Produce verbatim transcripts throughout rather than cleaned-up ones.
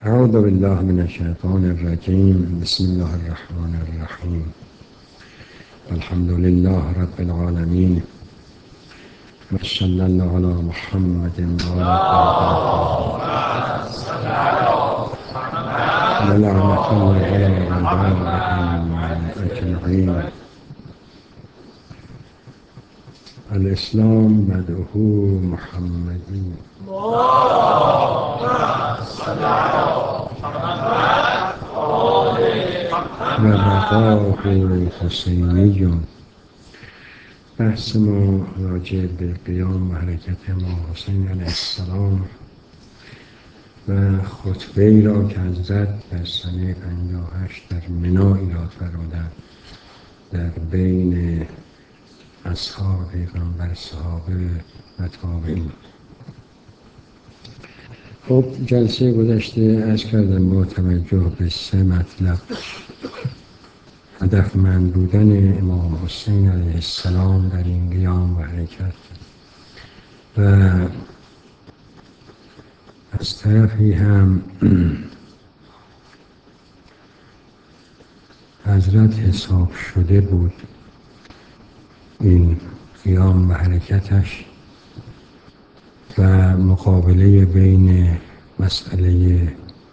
أعوذ بالله من الشيطان الرجيم. بسم الله الرحمن الرحيم. الحمد لله رب العالمين، وصلى الله على محمد ولعنة الله على أعدائهم أجمعين. الإسلام بدءه محمدي وبقاه حسینی. بحث ما راجع به قیام و حرکت امام حسین علیه السلام و خطبه ای را که حضرت در سنه پنجاه و هشت در منی ایراد فرمودند در بین اصحاب پیغمبر، صحابه و تابعین. خب جلسه گذشته عرض کردم با توجه به سه مطلب هدفمند بودن امام حسین علیه السلام در این قیام و حرکت و از طرفی هم حضرت حساب شده بود این قیام و حرکتش و مقابله بین مسئله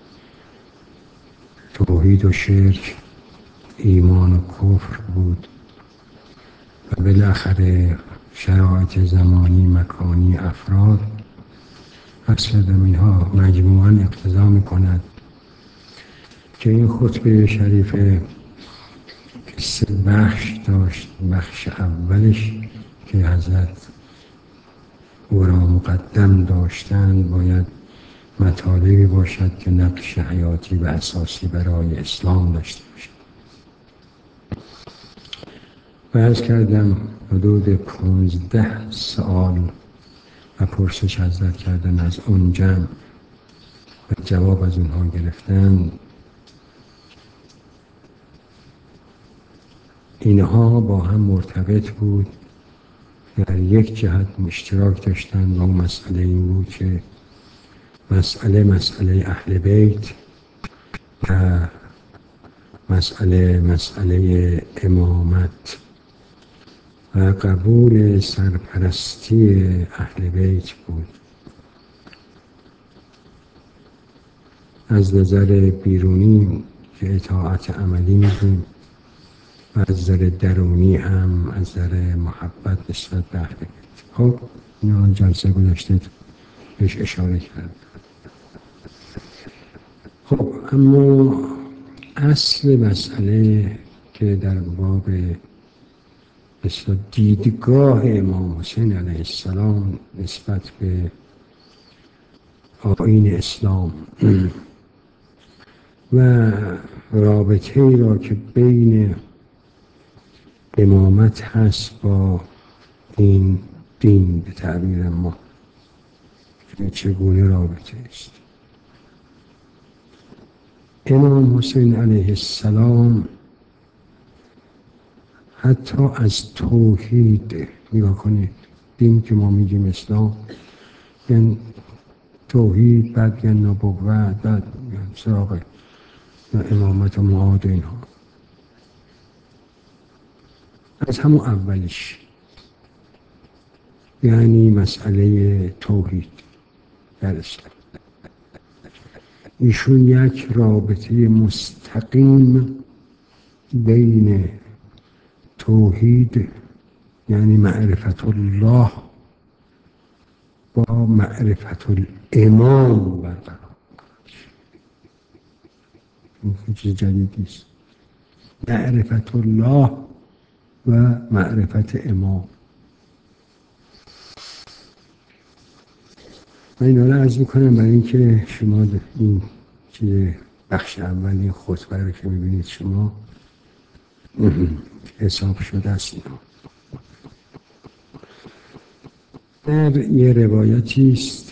توحید و شرک، ایمان و کفر بود و بالاخره شرایط زمانی، مکانی، افراد. عرض کردم اینها مجموعاً اقتضا می‌کند که این خطبه شریفه که سه بخش داشت، بخش اولش که حضرت او را مقدم داشتند باید مطالبی باشد که نقش حیاتی و اساسی برای اسلام داشته باشد. و عرض کردم حدود پانزده سوال و پرسش حضرت کردن از اون جمع و جواب از اونها گرفتن. اینها با هم مرتبط بود، در یک جهت اشتراک داشتند و اون مسئله این بود که مسئله مسئله اهل بیت و مسئله مسئله امامت و قبول سرپرستی اهل بیت بود. از نظر بیرونی که اطاعت عملی می‌کنیم و از نظر درونی هم از نظر محبت نسبت به اهل بیت. خب اینا جلسه گذشته بهش اشاره کرد. خب اما اصل مسئله که در باب دیدگاه امام حسین علیه السلام نسبت به آیین اسلام و رابطه ای را که بین امامت هست با این دین به تعبیر ما چگونه رابطه است. امام حسین علیه السلام حتی از توحید نگاه کنید، دین که ما میگیم اسلام، یعنی توحید، بعد یعنی نبوت، بعد سراغ امامت و معاد و اینها، از همون اولش یعنی مسئله توحید در اسلام ایشون یک رابطه مستقیم بین توحید یعنی معرفت الله با معرفت الامام برقرار. این چیز جدیدی است. معرفت الله و معرفت امام. من اینا رو عرض میکنم برای اینکه شما این چیز بخش اولی خطبه رو که میبینید شما حساب شده است. اینا در یه روایتی است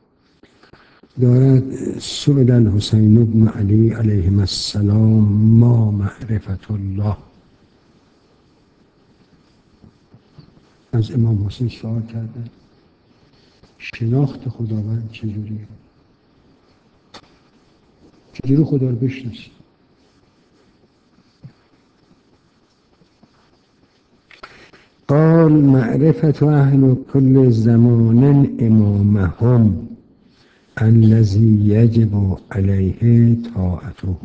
دارد سئل الحسین بن علی علیهم السلام ما معرفت الله. از امام حسین سوال کردن شناخت خداوند چجوریه؟ چجوری خدا رو بشناسی؟ قال معرفت اهل کل زمان امامهم الذی یجب علیه طاعته.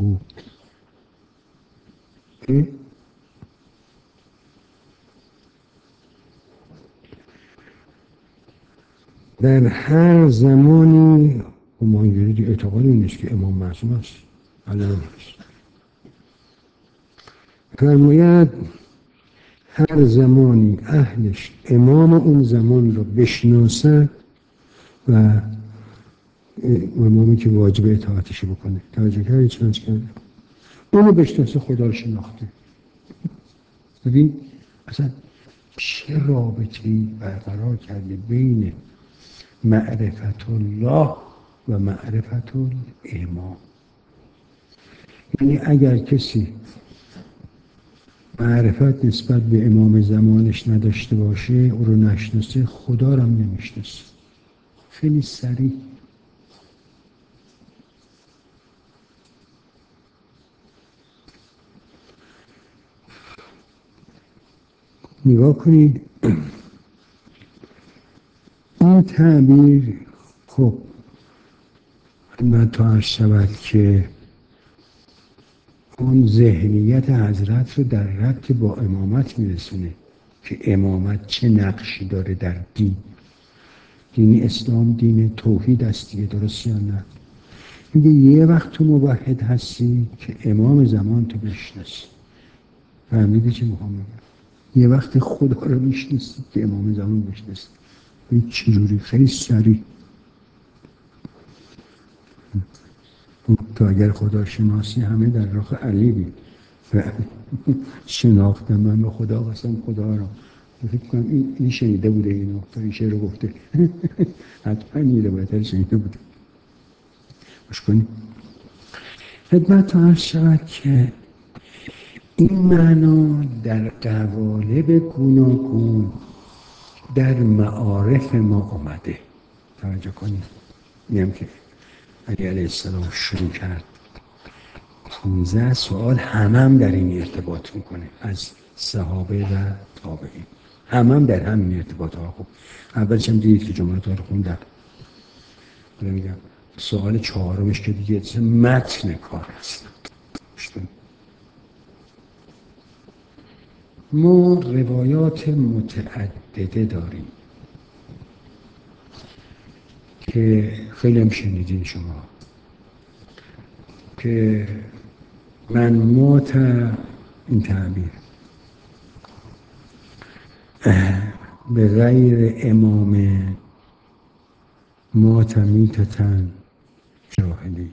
در هر زمانی همانجوری اعتقاد این است که امام معصوم است. الان است فرماید هر زمانی اهلش امام اون زمان رو بشناسن و امامی که واجب اطاعتش بکنه. توجه کردی چند کرده؟ اونو بشناسه خدا رو شناخته. ببین اصلا چه رابطه‌ای برقرار کرده بین معرفت الله و معرفت الامام. یعنی اگر کسی معرفت نسبت به امام زمانش نداشته باشه، او رو نشناسه، خدا رو هم نمیشناسه. خیلی سریع. نگاه کنید این تعبیر، خب خدمت عرض شود که اون ذهنیت حضرت رو در ربط با امامت میرسونه که امامت چه نقشی داره در دین. دین اسلام دین توحید است دیگه، درست یا نه؟ میگه یه وقت تو موحد هستی که امام زمان تو بشناسی. فهمیدی چه میخوام بگم؟ یه وقت خدا رو میشناسی که امام زمان بشناسی. این چجوری؟ خیلی سریع. تو اگر خدا شناسی همه در راه علی بید و شناختم من به خدا قسم خدا را. فکر کنم این, این شنیده بوده اینو تا این شعر رو گفته. حتما این روایت شنیده بوده. باش کنیم خدمت عرض شود که این معنا در قوالب گوناگون در معارف ما آمده. توجه کنید میگم که علی علیه السلام شروع کرد پونزده سوال همم هم در این ارتباط میکنه از صحابه و تابعین. همم هم در همین ارتباط ها. خب اولش هم دیدید که جملات ها رو خوندم. میگم سوال چهارمش که دیگه متن کار است. ما روایات متعدده داریم که خیلی هم شنیدین شما که من موت این تعبیر به غیر امام موت میتتن جاهلیه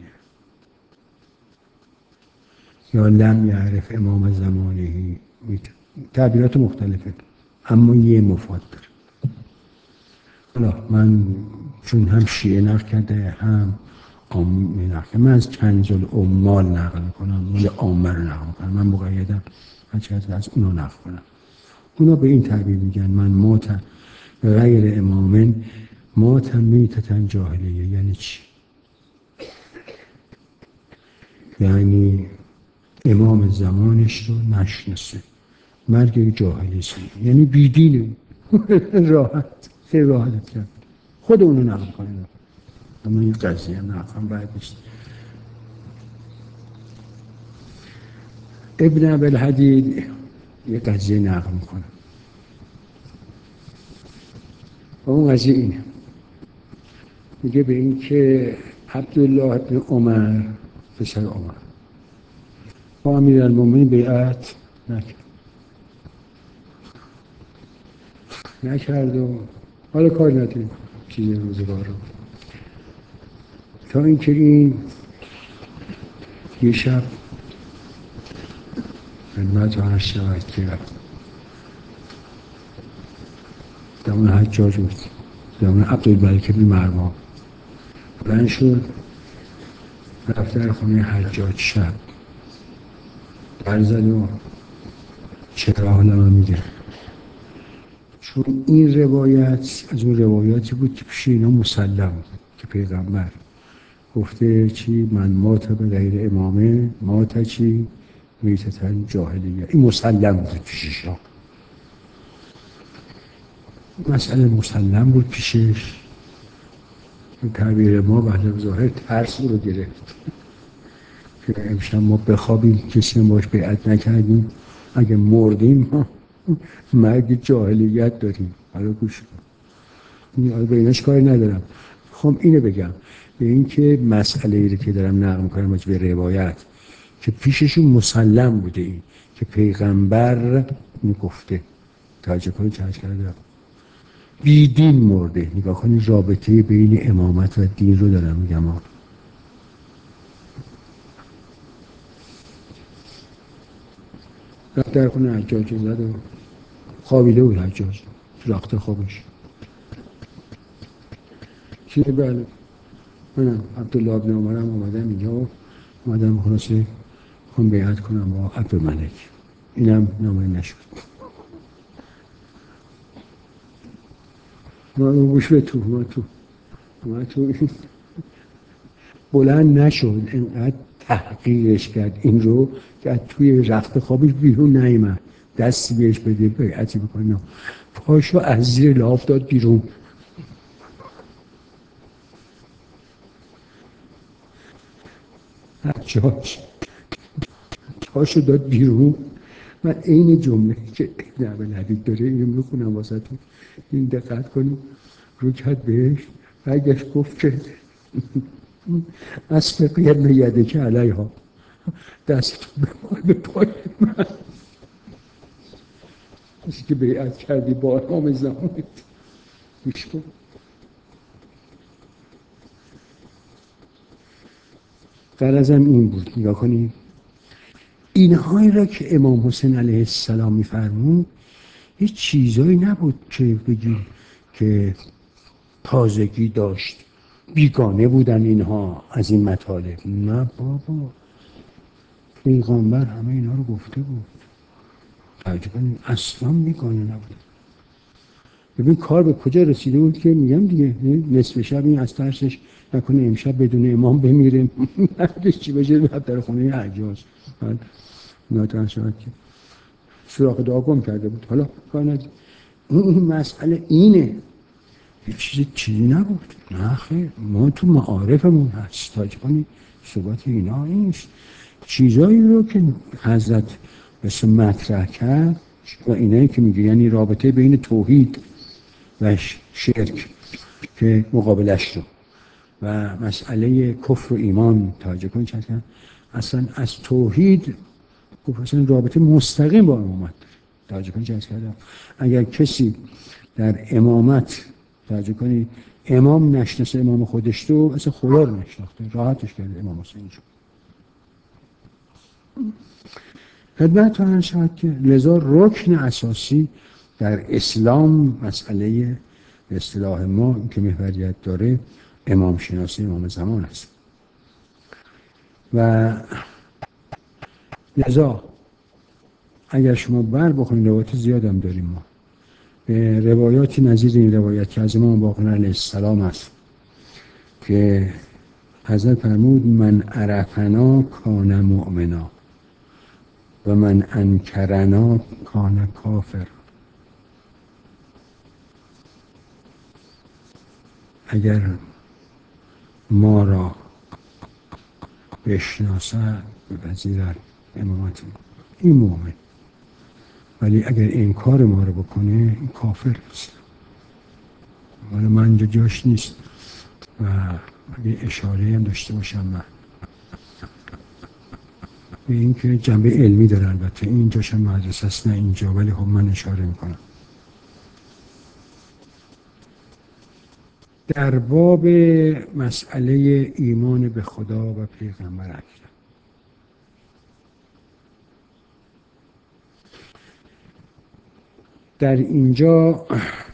یا لم یعرف امام زمانهی. تعبیرات مختلفه اما یه مفاد داره. حالا من چون هم شیعه نقل کرده هم عامی نقل کرده، من از کنز العمال نقل میکنم، مال عامه رو نقل میکنم. من مقیدم هرچی از اونو نقل کنم. اونا به این تعبیر میگن من موتم غیر امامن موتم میتتن جاهلیه. یعنی چی؟ یعنی امام زمانش رو نشناسه، مرگ جاهلی سنی، یعنی بیدینه. راحت خیلی راحت کرد خود اونو نقل کنه. اما این قضیه هم نقل باید نیست. ابن ابوالحدید یه قضیه نقل میکنه و اون قضیه اینه، میگه به این که عبدالله ابن عمر پسر عمر با امیرالمومنین بیعت نکرد نکرد و حالا کار نداریم چیزی روزگار رو تا اینکه این یه شب خدمت عرض شود که زمان حجاج بود، زمان عبدالملک بن مروان بلند شد رفت در خونه حجاج. شب در زد و چرا حالا من میگه، چون این روایت از اون روایاتی بود که پیش اینا مسلم بود که پیغمبر گفته چی؟ من مات به غیر امامه مات چی؟ میتتن جاهلیه. این مسلم بود پیشش، مسئله مسلم بود پیشش. این تعبیر ما بعد ظاهر ترس رو گرفت که امشب ما بخوابیم کسی باش بیعت نکردیم، اگه مردیم مرگ جاهلیت داریم. حالا گوش کن، حالا به ایناش کاری ندارم، خب اینو بگم به این که مسئله ای که دارم نقل میکنم راجع به روایت که پیششون مسلم بوده، این که پیغمبر میگفته توجه کنید چه کرده بی دین مرده. نگاه کنید رابطه بین امامت و دین رو دارم میگم. رفت در خونه حجاج زد و خوابیده بود حجاج تو رخت خوابش. چیه؟ بله منم عبدالله ابن عمرم اومدم اینجا و اومدم خلاصه خون بیعت کنم با عبدالملک. اینم نامه نشد. ما گوش به تو ما تو ما تو بلند نشد، اینقدر تحقیرش کرد این رو که از توی رخت خوابش بیرون نیامد. دستی بهش بده بیعتی بکنه، پاشو از زیر لاف داد بیرون. حجاج پاشو داد بیرون. من این جمله که نبی ندید داره اینو میخونم واسه تو، این دقت کنیم رو کرد بهش. برگشت گفت که از فقیت میده که علیها، دست به پای من کسی که بیعت کردی با امام زمانت. گوش کن غرضم این بود، نگاه کنیم اینهایی را که امام حسین علیه السلام میفرمود هیچ چیزایی نبود که بگیم که تازگی داشت، بیگانه بودن اینها از این مطالب. نه بابا، پیغمبر همه اینا رو گفته بود. توجه کنید اصلا بیگانه نبود. ببین کار به کجا رسیده بود که میگم دیگه نصف شب این از ترسش نکنه امشب بدون امام بمیره مرگش چی بشه رفت در خونه حجاج. بعد ناتوان شد که سراغ دعا گم کرده بود. حالا کار ندید، این مسئله اینه، هیچ چیزی چیزی نبود. نه خیر، ما تو معارفمون هست. تاج کنی ثبات اینا نیست. چیزایی رو که حضرت بسه مطرح کرد و اینایی که میگه یعنی رابطه بین توحید و شرک که مقابلش رو و مسئله کفر و ایمان توجه کنید چند اصلا از توحید گفت اصلا رابطه مستقیم با امامت توجه کنید چند کردم. اگر کسی در امامت توجه کنید امام نشناسه امام خودش تو اصلا خدا رو نشناخته، راحتش کرده امام حسین جو. خدمت هم شد که لذا رکن اساسی در اسلام مسئله به اصطلاح ما که محوریت داره امام شناسی امام زمان است. و لذا اگر شما بر بخونید روایت زیاد هم داریم ما به روایاتی نظیر این روایت که از امام باقر علیه السلام است که حضرت فرمود من عرفنا کان مؤمنا و من انکرنا کان کافر. اگر ما را بشناسد بپذیرد امامت این مومن، ولی اگر انکار ما رو بکنه این کافر است. حالا من اینجا جاش نیست و اگه اشاره هم داشته باشم من به این که جنبه علمی داره، البته این جاش هم مدرسه است نه اینجا، ولی خب من اشاره میکنم. در باب مسئله ایمان به خدا و پیغمبر اکرم در اینجا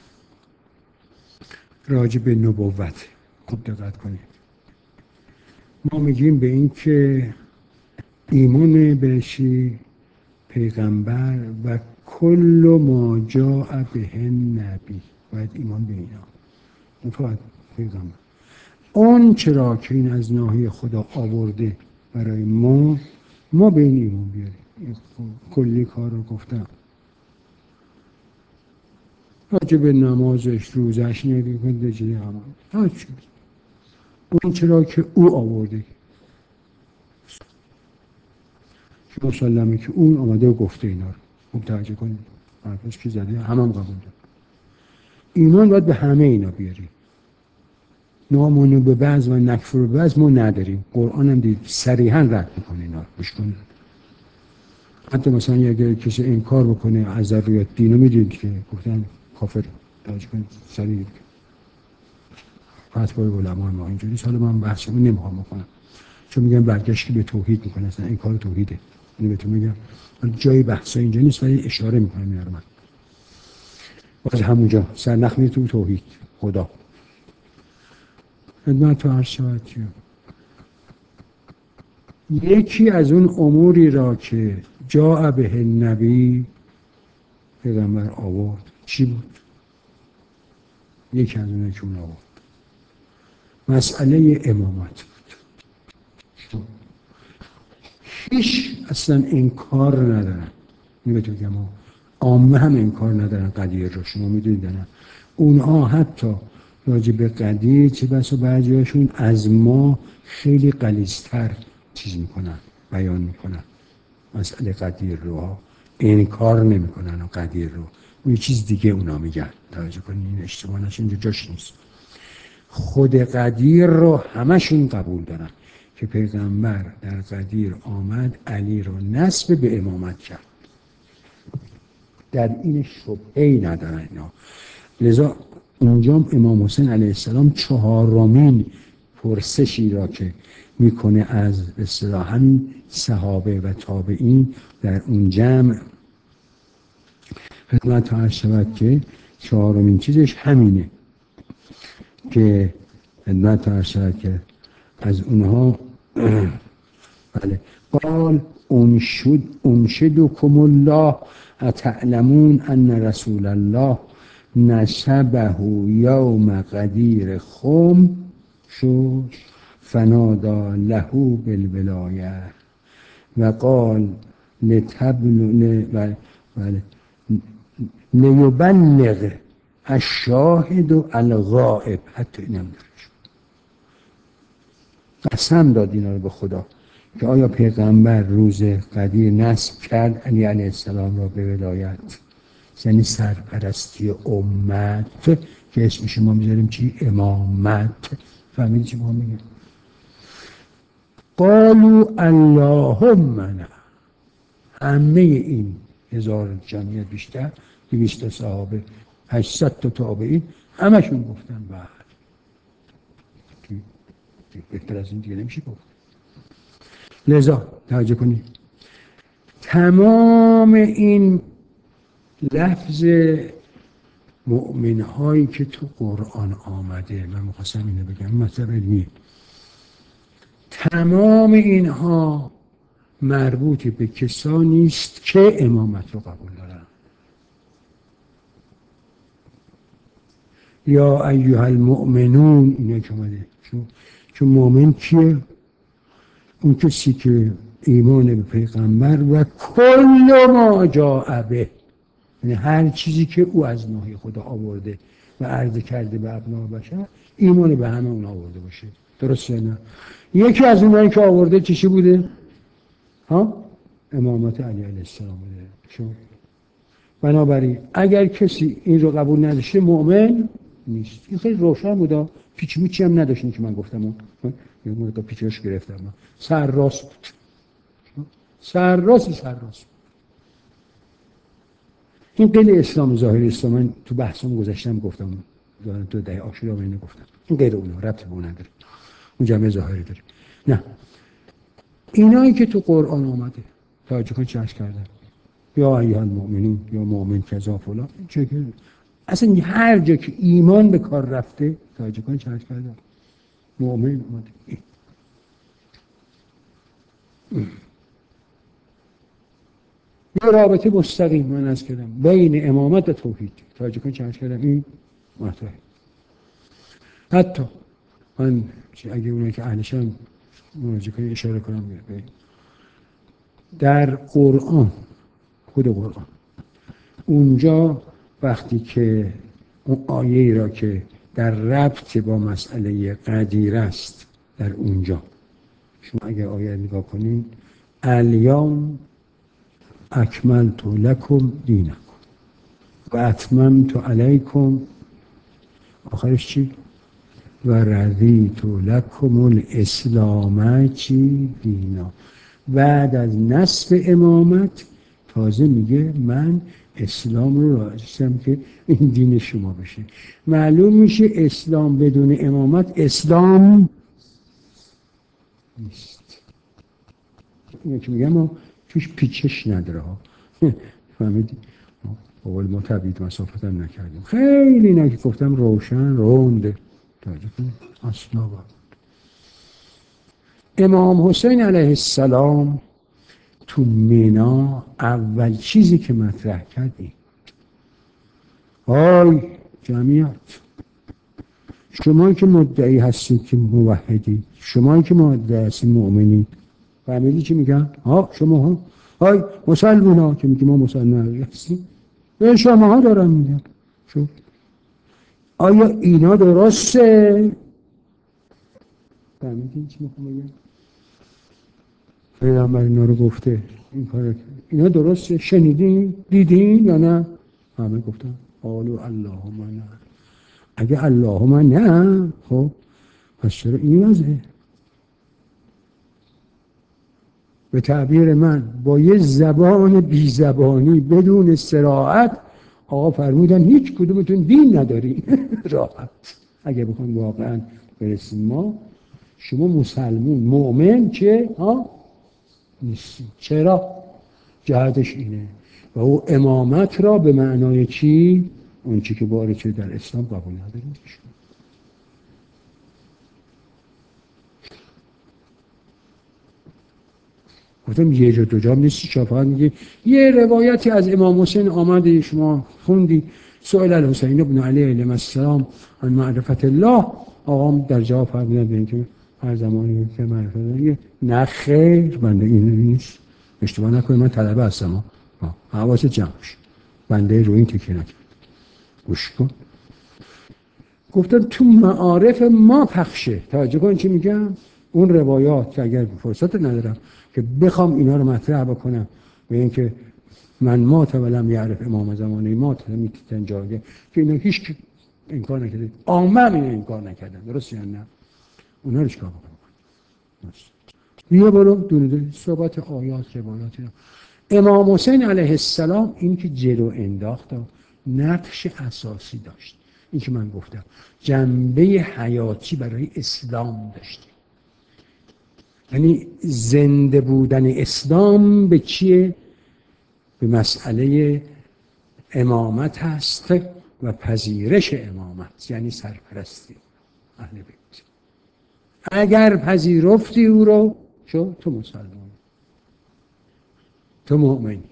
راجع به نبوت خوب دقت کنید. ما میگیم به این که ایمان به چی؟ پیغمبر و کل ما جاء به نبی، باید ایمان به اینا. این فقط پیغمبر اون چرا که این از ناحیه خدا آورده برای ما، ما به این ایمان بیاریم. این کلی کار رو گفتم، راجع به نمازش، روزش، نگید دجلی همون هر چیز، اون چرا که او آورده، که مسلمه که اون آمده و گفته اینا رو. خوب توجه کنید، حرفش که زده همه هم قبول داره. ایمان باید به همه اینا بیاریم. نامونو به بعض و نکفر به بعض ما نداریم. قرآن هم دید صریحا رد میکنه اینا رو. گوش کنید. حتی مثلا اگر کسی انکار بکنه از ضروریات دینو، میدونید که گفتن کافر. توجه کنید صریح فتوای علمای ما اینجوری. حالا من بحثمو نمیخوام بکنم چون میگم برگشت به توحید میکنه، اصلا این کار توحیده. اینو بهتون میگم، جای بحثا اینجا نیست ولی اشاره میکنم اینا رو. من باز همونجا سرنخ میره تو توحید خدا. خدمت تو عرض شود که یکی از اون اموری را که جاء به النبی، پیغمبر آورد، چی بود؟ یکی از اون که اون آورد مسئله امامت بود. هیچ اصلا انکار ندارن. میبتون که ما عامه هم انکار ندارن قدیر رو. شما میدونید نه اونها حتی راجع به قدیر چه بسا بعضی هاشون از ما خیلی غلیظتر چیز میکنن، بیان میکنن مسئله قدیر رو. انکار نمیکنن و قدیر رو اون چیز دیگه اونا میگن. توجه کنید این اشتباه نشه، اینجا جاش نیست. خود قدیر رو همشون قبول دارن که پیغمبر در قدیر آمد علی رو نسب به امامت کرد. در این شبهه‌ای ندارن اینا. لذا اونجا امام حسین علیه السلام چهارمین پرسشی را که میکنه از به اصطلاح همین صحابه و تابعین در اون جمع، خدمت عرض شود که چهارمین چیزش همینه که خدمت عرض شود که از اونها بله قال انشد انشدکم الله اتعلمون ان رسول الله نسبه یوم قدیر خم شو فنادا له بالولایه و قال لتبل بله لیبلغ الشاهد الغائب. حتی اینم داره قسم داد اینا رو به خدا که آیا پیغمبر روز قدیر نسب کرد علی علیه السلام را به ولایت، یعنی سرپرستی امت که اسمش ما میذاریم چی؟ امامت. فهمیدی چی ما میگیم؟ قالوا اللهم نه. همه این هزار جمعیت بیشتر دویست صحابه هشتصد تا تابعین همشون گفتن بله. بهتر از این دیگه نمیشه گفت. لذا توجه کنید تمام این لفظ مؤمن هایی که تو قرآن آمده، من میخواستم اینو بگم مطلب علمی، تمام اینها مربوط به کسانی است که امامت رو قبول دارن. یا ایها المؤمنون اینا که اومده. چون چون مؤمن کیه؟ اون کسی که ایمان به پیغمبر و کل ما جاء به، یعنی هر چیزی که او از ناحیه خدا آورده و عرضه کرده به ابناء بشر، ایمان به همه اون آورده باشه. درسته نه؟ یکی از اونایی که آورده چیشی بوده؟ ها؟ امامت علی علیه السلام بوده. شو بنابراین اگر کسی این رو قبول نداشته مؤمن نیست. این خیلی روشن بوده، پیچ میچی هم نداشت که من گفتم. یه مورد پیچش گرفتم. سر راست بود. سر راست سر راست. این غیر اسلام ظاهری است. من تو بحثم گذاشتم گفتم تو دهه عاشورا اینو گفتم. این غیر اونه، ربطی به اون نداره. اون جمعه ظاهری داره. نه. اینایی که تو قرآن آمده توجه کن چش کردن. یا ایها المؤمنون یا مؤمن کذا فلان، چه که اصلا هر جا که ایمان به کار رفته توجه کن چش کردن. مؤمن اومده. یه رابطه مستقیم من از کردم بین امامت و توحید. توجه کن چش کردم این مطلب. حتی من اگه اونایی که اهلشم مراجعه کنی اشاره کنم. در قرآن، خود قرآن، اونجا وقتی که اون آیه را که در ربط با مسئله قدیر است، در اونجا شما اگر آیه نگاه کنین، الیوم اکملت لکم دینکم و اتممت علیکم، آخرش چی؟ و رضیت لکم الاسلام چی؟ دینا. بعد از نصب امامت تازه میگه من اسلام رو راستم که این دین شما بشه. معلوم میشه اسلام بدون امامت اسلام نیست. اینو که میگم ما توش پیچش نداره ها. فهمیدی؟ اول ما تبعید مسافت هم نکردیم. خیلی اینا که گفتم روشن رونده اصلا با. امام حسین علیه السلام تو مینا اول چیزی که مطرح کردیم، آی جمعیت، شما که مدعی هستید که موحدی، شما که مدعی هستید مؤمنی، فهمیدی چی میگم؟ ها شما ها های مسلمان ها که میگیم ما مسلمان هستیم، به شما ها دارم میگم. شو آیا اینا درسته؟ فهمیدی چی میخوام بگم؟ پیغمبر اینا رو گفته، این کار اینا درسته؟ شنیدین؟ دیدین یا نه؟ همه گفتن قالوا اللهم نه. اگه اللهم نه، خب پس چرا این وضعه؟ به تعبیر من با یه زبان بی زبانی بدون صراحت آقا فرمودن هیچ کدومتون دین ندارین. راحت اگه بخوام واقعا برسیم ما، شما مسلمون مؤمن چه ها نیستین. چرا؟ جهتش اینه و او امامت را به معنای چی؟ اون چی که وارد شده در اسلام قبول نداریم. گفتم یه جا دو جا نیستی، شفاعت میگه یه روایتی از امام حسین آمده، شما خوندی سئل الحسین ابن علی علیه السلام عن معرفت الله، آقام در جواب فرمودن به اینکه هر زمانی که معرفت الله، نه خیر بنده این نیست، اشتباه نکنید من طلبه هستم، حواست جمع شد، بنده رو این تکیه نکرد، گوش کن. گفتم تو معارف ما پخشه، توجه کن چی میگم. اون روایات که اگر فرصت ندارم که بخوام اینا رو مطرح بکنم به اینکه من ما ولم یعرف امام زمانه ما میتونن جاگه که اینا هیچ انکار نکرده، عامه اینا انکار نکردن، درست یا نه؟ اونا رو چیکار بکنم؟ بیا برو دونه دونه صحبت آیات روایات. امام حسین علیه السلام این که جلو انداخت نقش اساسی داشت، این که من گفتم جنبه حیاتی برای اسلام داشته. یعنی زنده بودن اسلام به چیه؟ به مسئله امامت هست و پذیرش امامت، یعنی سرپرستی اهل بیت. اگر پذیرفتی او رو، شو تو مسلمان، تو مؤمنی.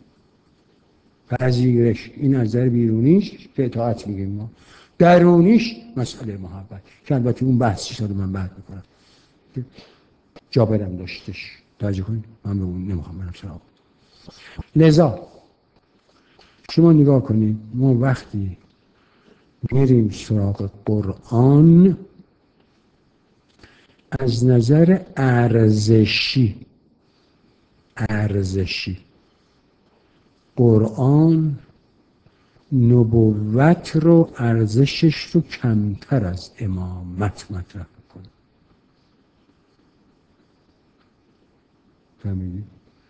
پذیرش این از نظر بیرونیش که اطاعت میگیم ما، درونیش مسئله محبت که البته اون بحثی شده من بعد میکنم، جابرم داشتش، توجه کنید من به اون نمیخوام برم سراغ. لذا شما نگاه کنید ما وقتی میریم سراغ قرآن از نظر ارزشی ارزشی قرآن نبوت رو ارزشش رو کمتر از امامت مطرح کنه. فهمیدی؟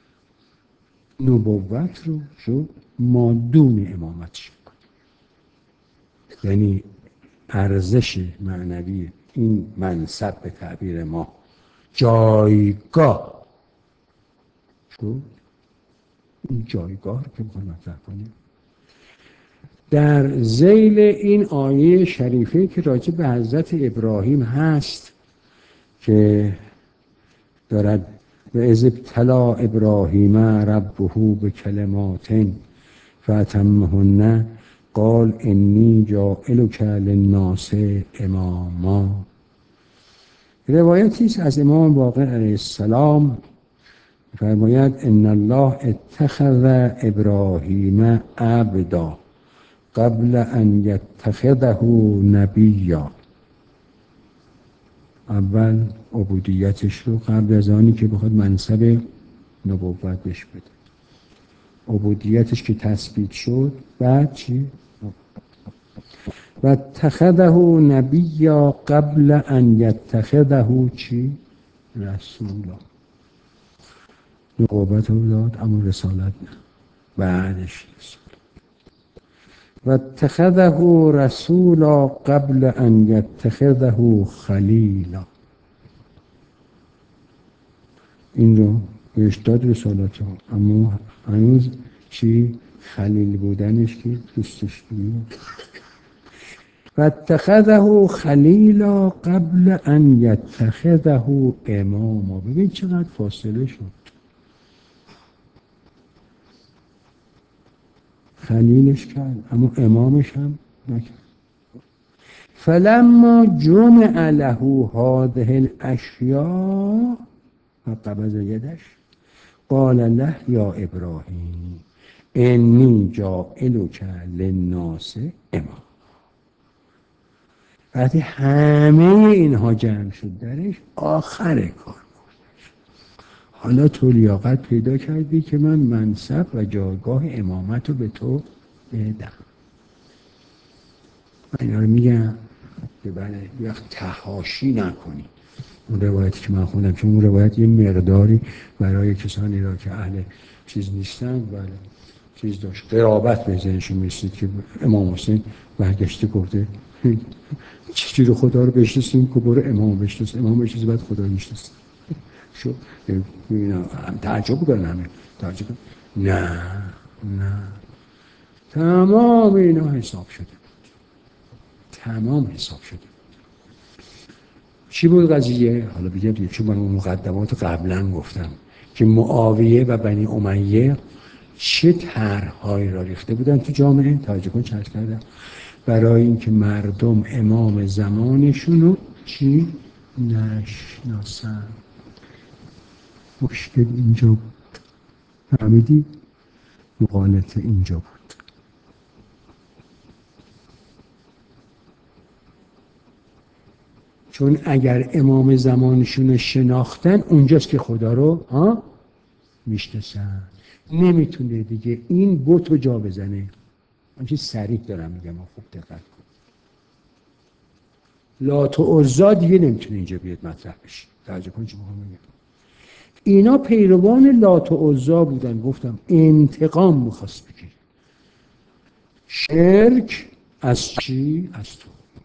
نبوت رو شو مادون امامتش کنه. یعنی ارزش معنوی این منصب به تعبیر ما، جایگاه شو این جایگاه رو که بخوایم مطرح کنیم در ذیل این آیه شریفه که راجع به حضرت ابراهیم هست که دارد و اذ ابتلی ابراهیم ربه بکلمات فاتمهن قال انی جاعلک للناس اماما. روایتی است از امام باقر علیه السلام فرماید ان الله اتخذ ابراهیم عبدا قبل ان یتخذه نبیا. اول عبودیتش رو قبل از آنی که بخواد منصب نبوت بهش بده، عبودیتش که تثبیت شد، بعد چی؟ و اتخذه نبیا قبل ان یتخذه چی؟ رسولا. نبوت رو داد اما رسالت نه، بعدش رسول. و اتخذه رسولا قبل ان یتخذه خلیلا. این رو بهش داد رسالت ها، اما هنوز چی؟ خلیل بودنش که دوستش بود. و اتخذه خلیلا قبل ان یتخذه اماما. ببین چقدر فاصله شد. خلیلش کرد اما امامش هم نکرد. فلما جمع له هذه الاشیاء فقبض یدش قال له یا ابراهیم انی جاعلک للناس امام. وقتی همه اینها جمع شد درش، آخر کار گذاشت حالا تو لیاقت پیدا کردی که من منصب و جایگاه امامت رو به تو بدم. من اینا رو میگم که بله یه وقت تحاشی نکنی. اون روایتی که من خوندم، چون اون روایت یه مقداری برای کسانی را که اهل چیز نیستن بله چیز داشت، قرابت به ذهنشون میرسید که امام حسین برگشته گفته چیزی رو خدا رو بشناسیم که برو امام بشناس، امام بشناس بعد خدا بشناس. شو هم تعجب کردن، همه تعجب کردن. نه نه تمام اینا حساب شده، تمام حساب شده. چی بود قضیه؟ حالا بگم دیگه، چون من اون مقدمات قبلا گفتم که معاویه و بنی امیه چه طرح‌هایی را ریخته بودن تو جامعه. توجه کن چرت کردم برای اینکه مردم امام زمانشون رو چی نشناسن. مشکل اینجا بود، فهمیدی؟ مغالطه اینجا بود. چون اگر امام زمانشون رو شناختن، اونجاست که خدا رو ها میشناسن. نمیتونه دیگه این بت رو جا بزنه. من چه صریح دارم میگم، خوب دقت کن. لات و عزا دیگه نمیتونه اینجا بیاد مطرح بشه. توجه کن چه میگم. اینا پیروان لات و عزا بودن، گفتم انتقام میخواست بگیره. شرک از چی؟ از تو.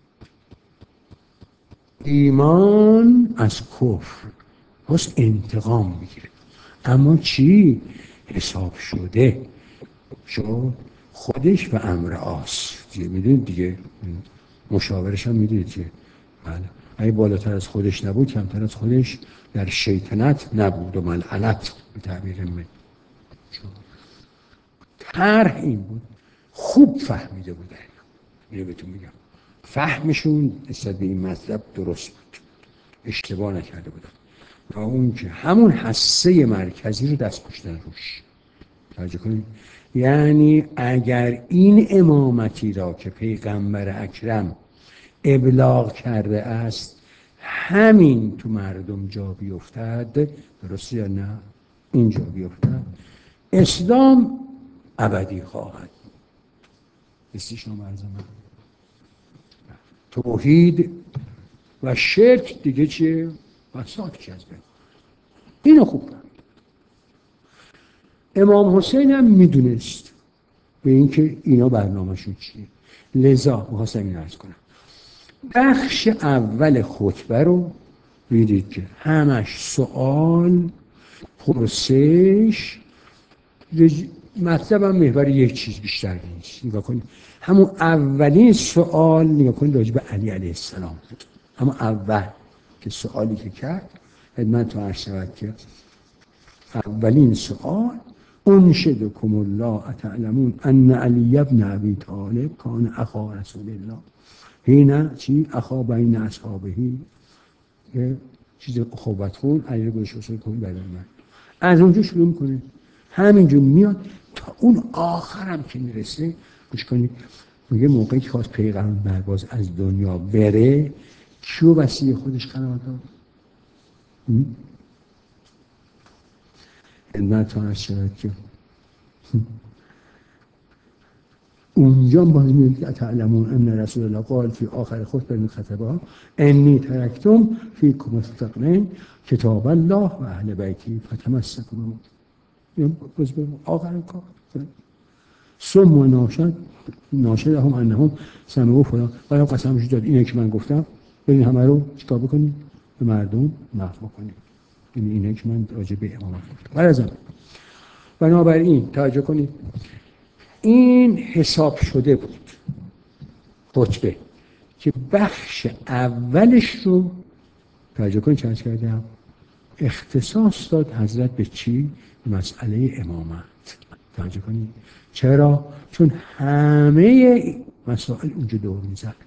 ایمان از کفر. باز انتقام میگیره. اما چی؟ حساب شده شد خودش و امر آس دیگه. میدونید دیگه مشاورش هم میدونید که بله اگه بالاتر از خودش نبود کمتر از خودش در شیطنت نبود و ملعنت به تعبیر من. طرح این بود، خوب فهمیده بودن. اینو بهتون میگم فهمشون نسبت به این مطلب درست بود، اشتباه نکرده بودن. و اون که همون حسه مرکزی رو دست پشتن روش. توجه کنید، یعنی اگر این امامتی را که پیغمبر اکرم ابلاغ کرده است همین تو مردم جا بیفتد، درسته یا نه؟ اینجا بیفتد اسلام ابدی خواهد. استشنام عرض من توحید و شرک دیگه چیه؟ بساط که از بین. اینو خوب کنم. امام حسین هم میدونست به اینکه اینا برنامه‌شون چیه. لذا می‌خواستم این عرض کنم بخش اول خطبه رو میدید که همش سوال، پرسش، مطلب هم محور یک چیز بیشتر نیست. نگاه کنید همون اولین سوال نگاه کنید راجع به علی علیه السلام بود. همون اول که سوالی که کرد خدمت عرض شود که اولین سوال انشدکم الله اتعلمون ان علی ابن ابی طالب کان اخا رسول الله حین چی اخا بین اصحابه چیز اخوت خون علی گوش وصول کن بدن من. از اونجا شروع میکنه همینجور میاد تا اون آخرم که میرسه. گوش کنید میگه موقعی که خواست پیغمبر باز از دنیا بره کیو وصی خودش قرار داد؟ خدمت عرض شود که اونجا باز میگه که تعلمون ان رسول الله قال فی آخر خطبه من خطبها انی ترکتم فیکم الثقلین کتاب الله و اهل بیتی فتمسکوا بهما. باز آخر کار ثم و ناشد ناشد هم انهم سمعوا فلان و قسمش داد اینه که من گفتم برین همه رو چیکار بکنیم به مردم نقل بکنیم. این اینه که من راجع به امامت گفتم. برازم بنابراین توجه کنید این حساب شده بود خطبه که بخش اولش رو توجه کنید چند کردم اختصاص داد حضرت به چی؟ مسئله امامت. توجه کنید چرا؟ چون همه مسائل اونجا دور میزد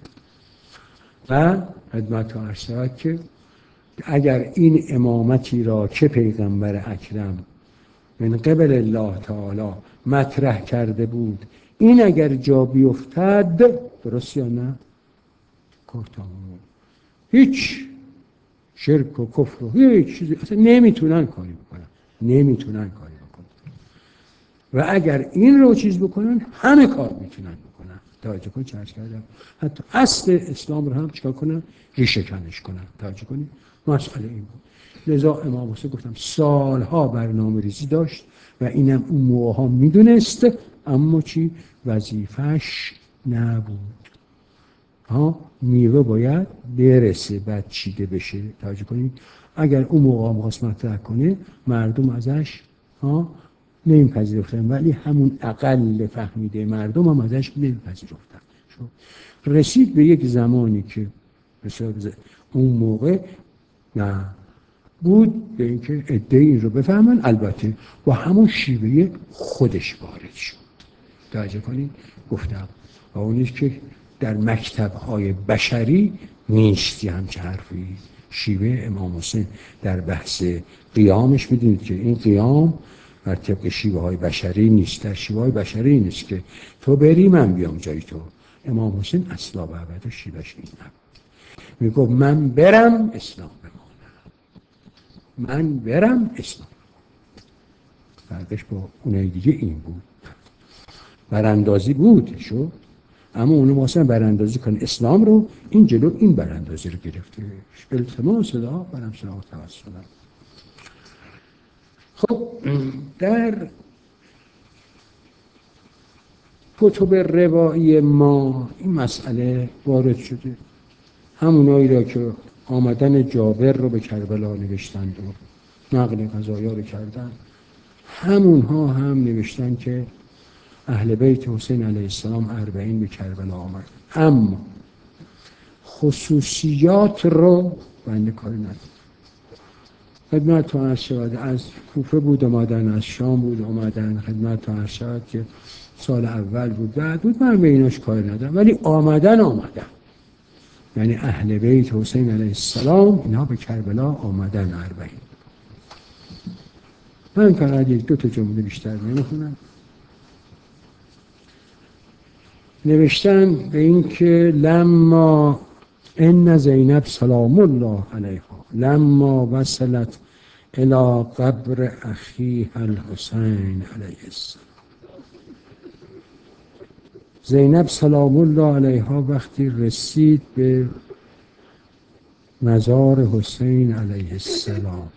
و خدمت عرض شود که اگر این امامتی را که پیغمبر اکرم من قبل الله تعالی مطرح کرده بود این اگر جا بیفتد درست یا نه کارتامون هیچ شرک و کفر و هیچ چیزی اصلا نمیتونن کاری بکنن نمیتونن کاری بکنن و اگر این رو چیز بکنن همه کار میتونن بکنن. توجه کنید چرا کردم حتی اصل اسلام رو هم چیکار کنن ریشه کنش کنن. توجه کنید مسئله این بود. لذا امام حسین گفتم سالها برنامه ریزی داشت و اینم اون موقع ها میدونست اما چی وظیفش نبود. ها میوه باید برسه بعد چیده بشه. توجه کنید اگر اون موقع می‌خواست مطرح کنه مردم ازش ها نمیپذیرفتن ولی همون اقل فهمیده مردم هم ازش نمیپذیرفتن. رسید به یک زمانی که مثلا اون موقع نه بود به اینکه عده‌ای این رو بفهمن البته با همون شیوه خودش وارد شد. توجه کنید گفتم و اونیست که در مکتب‌های بشری نیستی همچه حرفی. شیوه امام حسین در بحث قیامش میدونید که این قیام بر طبق شیوه های بشری نیست. در شیوه های بشری نیست که تو بری من بیام جای تو. امام حسین اصلا و ابدا شیوهش این نبود. میگفت من برم اسلام بمانم من برم اسلام. فرقش با اونای دیگه این بود. براندازی بود شو اما اونو واسه براندازی کنه اسلام رو این جلو این براندازی رو گرفته. التماس صدا برم سلام توسلم. خب در کتب روایی ما این مسئله وارد شده. همونایی را که آمدن جابر رو به کربلا نوشتند و نقل قضایا رو کردن همونها هم نوشتن که اهل بیت حسین علیه السلام اربعین به کربلا آمد اما خصوصیات رو بنده کاری ندارم. خدمت عرض شود از کوفه بود آمدن از شام بود آمدن خدمت عرض شود که سال اول بود بعد بود من به ایناش کاری ندارم ولی آمدن آمدن یعنی اهل بیت حسین علیه السلام اینا به کربلا آمدن اربعین. من فقط یک دو تا جمله بیشتر نمیخونم. نوشتن به این که لما ان زینب سلام الله علیها لما وصلت الى قبر اخیها الحسین علیه السلام. زینب سلام الله علیها وقتی رسید به مزار حسین علیه السلام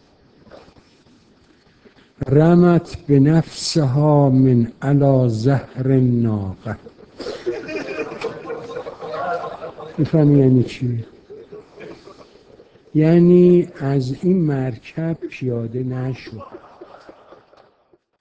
رمت به نفسها من علی ظهر الناقه. میفهمی یعنی چی؟ یعنی از این مرکب پیاده نشد